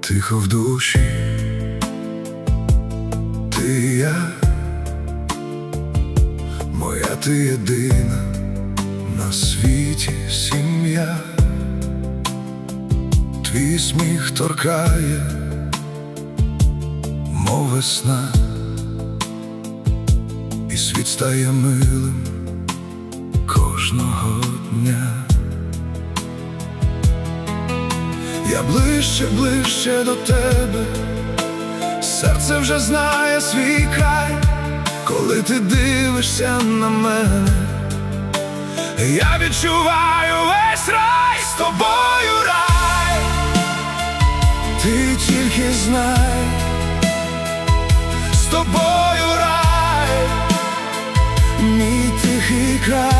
тихо в душі, ти і я, моя ти єдина на світі сім'я. Твій сміх торкає, мов весна, і світ стає милим кожного дня. Я ближче, ближче до тебе, серце вже знає свій край. Коли ти дивишся на мене, я відчуваю весь рай. З тобою рай, ти тільки знай. З тобою рай, мій тихий край.